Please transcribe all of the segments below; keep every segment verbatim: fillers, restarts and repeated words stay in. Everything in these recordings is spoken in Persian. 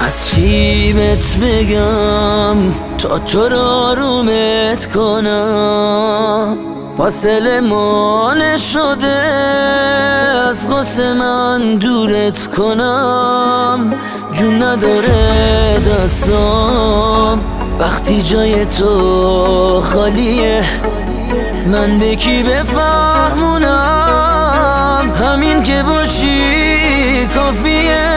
از چی بهت بگم تا تو رو آرومت کنم؟ فاصله ما نشده از غصه من دورت کنم. جون نداره دستام وقتی جای تو خالیه. من به کی بفهمونم؟ همین که باشی کافیه.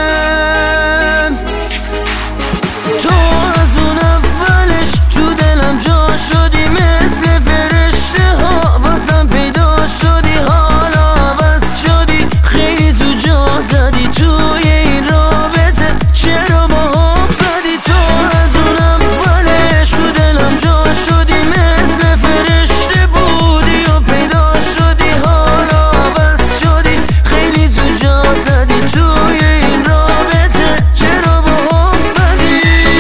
تو از اون اولش تو دلم جا شدی، مثل فرشته ها واسم پیدا شدی. حالا بس شدی خیلی زود جا زدی توی این رابطه، چرا با هم بدی؟ تو از اون اولش تو دلم جا شدی، مثل فرشته بودی و پیدا شدی. حالا بس شدی خیلی زود جا زدی توی این رابطه، چرا با هم بدی؟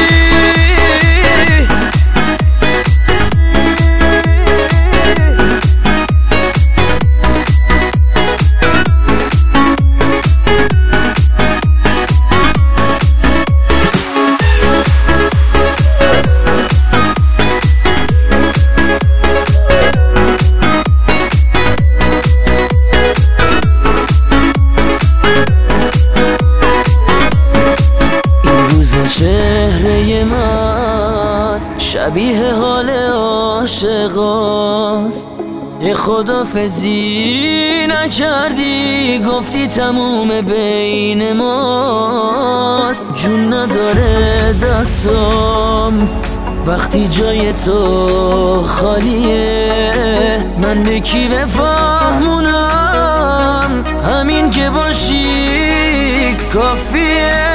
چهره من شبیه حال عاشقاست. یه خدافزی نکردی، گفتی تموم بین ماست. جون نداره دستام وقتی جای تو خالیه. من به کی بفهمونم؟ همین که باشی کافیه.